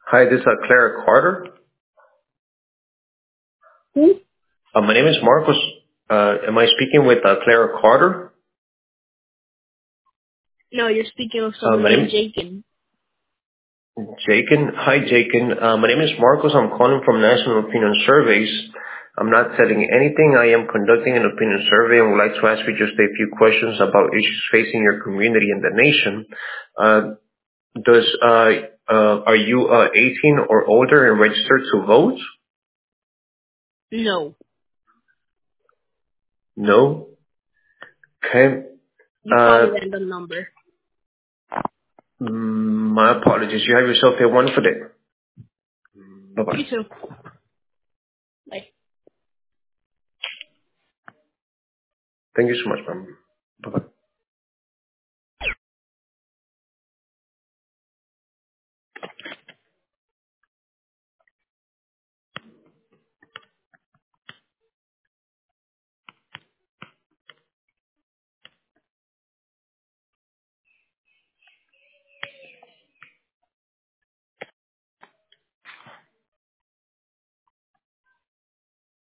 Hi, this is Clara Carter. Who? My name is Marcos. Am I speaking with Clara Carter? No, you're speaking of someone My named name Jakin. is Jakin. Hi, Jakin. My name is Marcos. I'm calling from National Opinion Surveys. I'm not selling anything. I am conducting an opinion survey and would like to ask you just a few questions about issues facing your community and the nation. Uh, are you 18 or older and registered to vote? No. No. Okay. You called a random number. My apologies. You have yourself a wonderful day. Bye-bye. You too. Bye. Thank you so much, ma'am. Bye-bye.